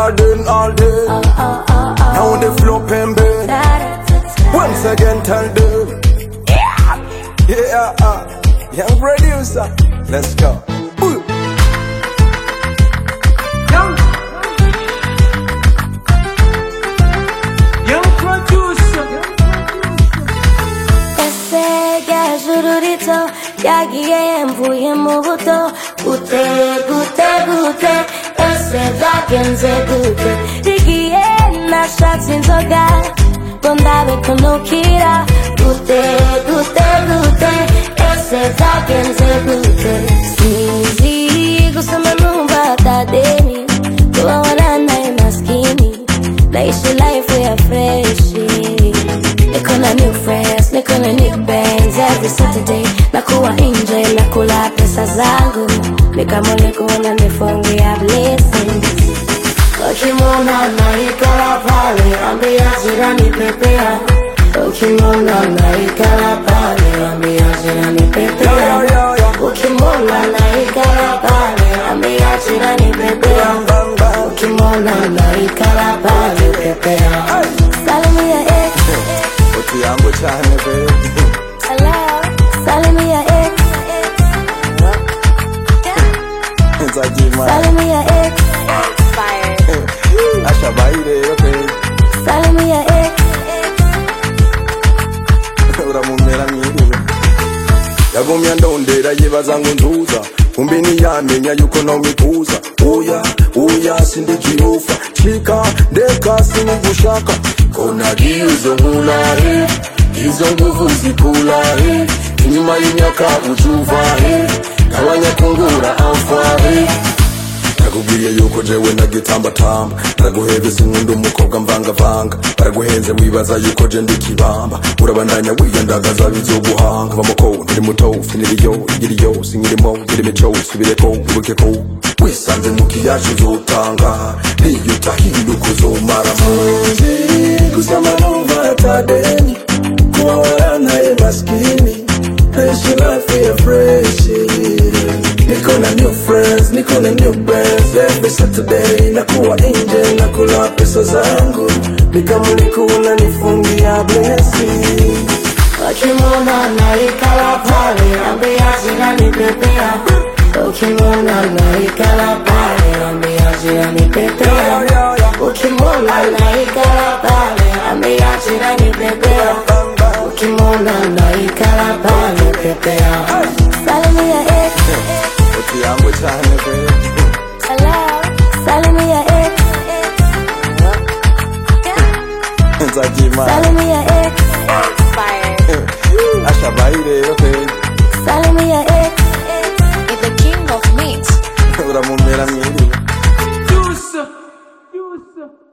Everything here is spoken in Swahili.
garden all day. Now they flow pembe. Once again tell them. Yeah, young producer. Let's go. Ooh. Young producer. Ese gajururito yagiye mvuye mu buto. Gute gute gute ese byagenze gute. Rigiye nashatse inzoga ngo ndabe kunukira. Gute gute gute ese byagenze gute. Sinzi gusoma numva tadeni kuba waranaye maskini. Naishi life ya freshi. Niko na new friends, niko na new bands. Every Saturday nakuwa nje nakula pesa zangu. Nikamole kuona nifungi ya blessings. Ukimwona naikala pale ambia jirani pepea. Ukimwona naikala pale ambia jirani pepea. Ukimwona naikala pale ambia jirani pepea. Ukimwona naikala pale pepea. Salimia ex. Utiambo chane baby. Hello. Salimia ex. Salimia ex. Fire. Asha baile okay. Salimia ex. Uramumera mwiriwe. Yagumya ndondera yibaza ngo ntuza. Kumbe ntiyamenya yuko nomikuza. Oya sindikiufa. Chika ndeka sinigushaka. Kona gizo ngulahe. Izo nguvu zikulahe. Inyuma y'imyaka ucuvahe. Gabanya kungura amfahe. Nakubwiye yuko jewe nagitambatamba. Baraguhebe sinkunda umukobwa mvangavanga. Baraguhenze wibaza yuko je ndikibamba. Urabandanya wiyandagaza bizoguhanga. Vamoko ntiri muto finiriyo igiriyo sinkirimo ngirimico subireko ubukeko. Wisanze mukiyacu uzotanga. Niyo utahinduka uzomara muzi. Gusama numva tadeni kuba waranaye maskini. Fresh life ya fresh. Niko na new friends, niko na new bands. Every Saturday nakuwa nje nakula pesa zangu. Nikamuli kuona nifungi ya blessing. Ukimwona naikala pale ambia jirani pepea. Ukimwona naikala pale ambia jirani pepea. Ukimwona naikala pale ambia jirani pepea. Ukimwona naikala pale pepea. Salimia ex. Utiambo chane baby. Hello. Salimia ex. Salimia ex. Fire. Asha baile okay. Salimia ex. You're the king of meat. Uramumera mwiriwe. Yusa.